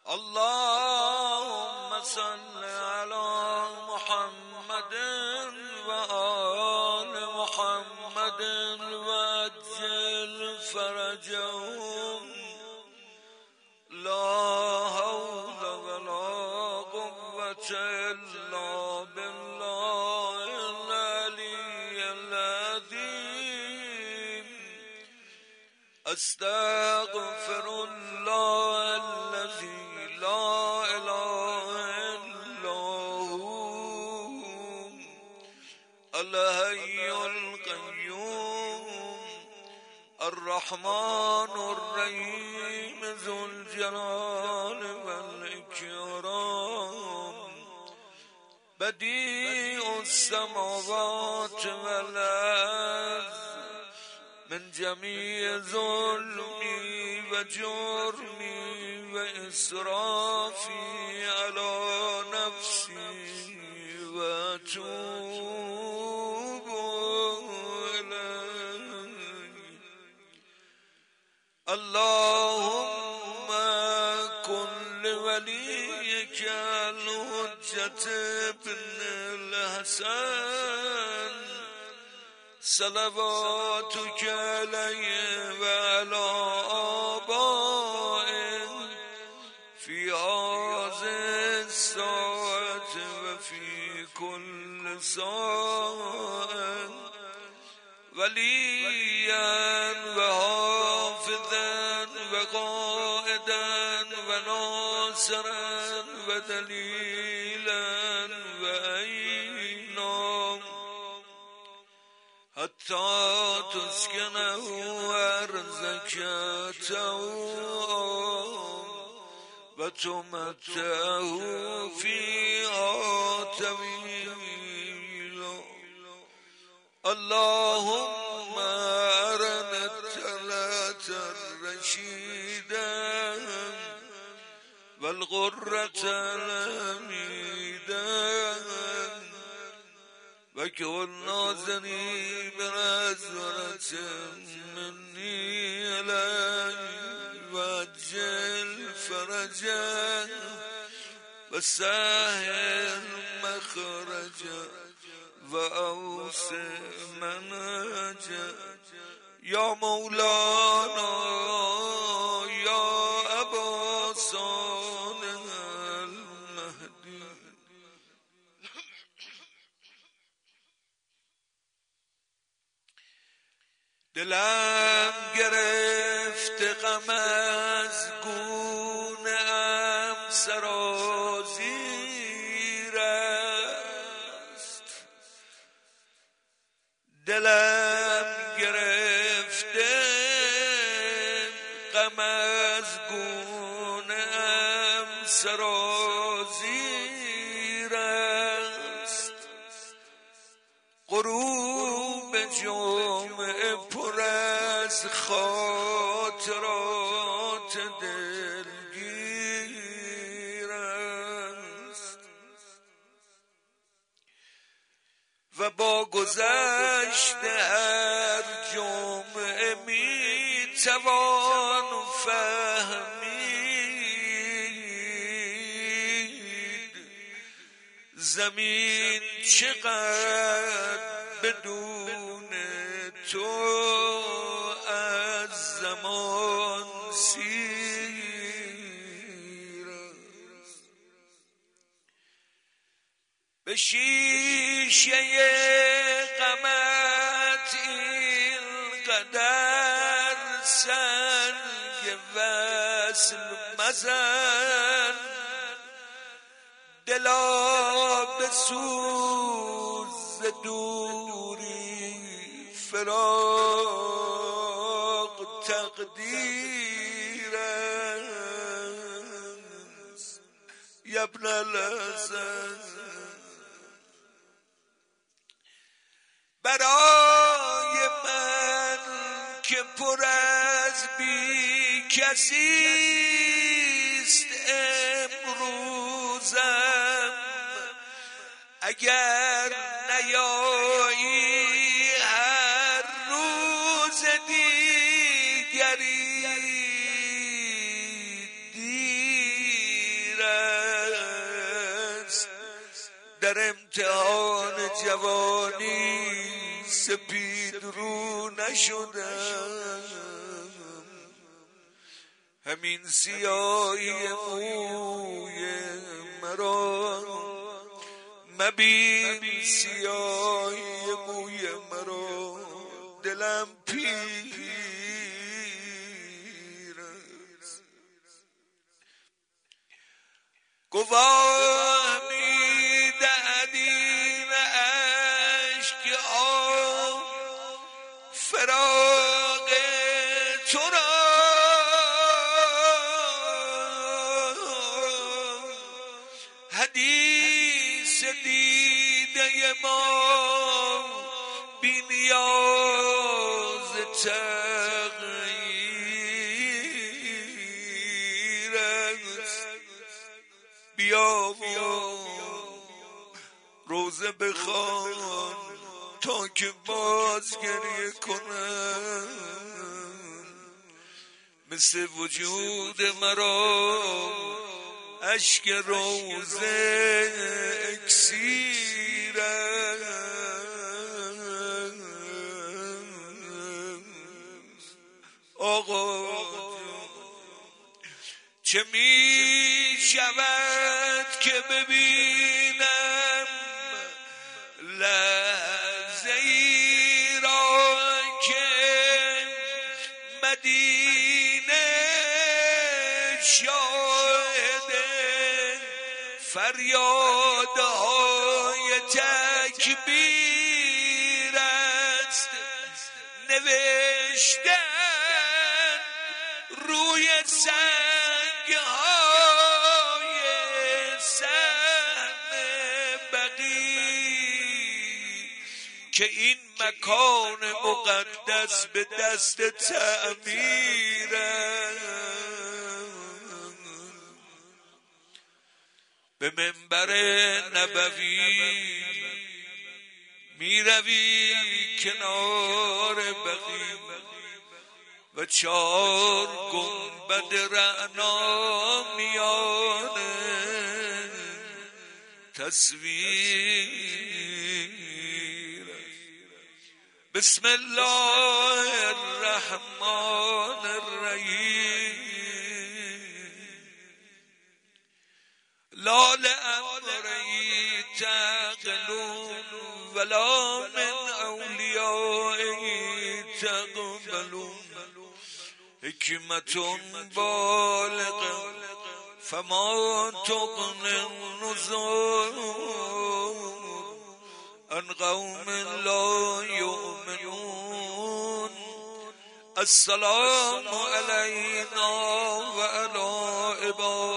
اللهم صل على محمد وآل محمد وعجل فرجهم لا حول ولا قوة إلا بالله العلي العظيم أستغفر الله الذي لا إله إلا هو الحي القيوم الرحمن الرحيم ذو الجلال والإكرام بديع السماوات والأرض من جميع ظلمي وجرمي وإسرافي على نفسي وأتوب إليه اللهم كن لوليك الحجة ابن الحسن صلواتك عليه وعلى آبائه في هذه الساعة وفي كل ساعة وليا وحافظا وقائدا وناصرا ودليلا وعينا حتى تسكنه أرضك وتمتعه فيها طويلا اللهم أرنا الثلاث الرشيدا والغرة الحميدا وكن ناظري بنظرة مني إليه وأجل فرجا وسهل مخرجا وأوسع منهجا يا مولانا يا أبا صالح المهدي دلم گرفت غم از گونه‌ام سرازیر است دلم گرفته غم از گونه‌ام سرازیر است غروب جمعه پر از خاطرات دلگیر است و با گذشت هر جمعه می توان فهمید زمین چقدر بدون تو از زمان سیر است به شیشه غمت اینقدر سنگ وصل مزن دلا به سوز دوری فراق تقدیر است یا ابن الحسن برای من که پر از بی کسیست امروزم اگر نیایی هر روز دیگری است در امتحان جوانی سپید رو نشدم، همین سیاهی موی مرا مبین، سیاهی موی مرا دلم پیر است. گواه می دهد این اشک آب فراق تو را، حدیث دیده ما بی نیاز تغییر است. بیا و روزه بخوان تا که باز گریه کنم، مثل وجود مرا اشک روزه اکسیر است. آقا چه می شود که ببینم لحظه ای را که مدینه شاهد فریادهای تکبیر است. نوشتن روی سنگ های صحن بقیع که این مکان مقدس به دست تعمیر است. به منبر نبوی می روی کنار بقیع و 4 گنبد رعنا میان تصویر. بسم الله الرحمن الرحیم. لا لأمری تعقلون ولا من اولیائه تقبلون. حکمت بالغ فما تغنی النذور عن قوم لا یؤمنون. السلام علینا و علی عباد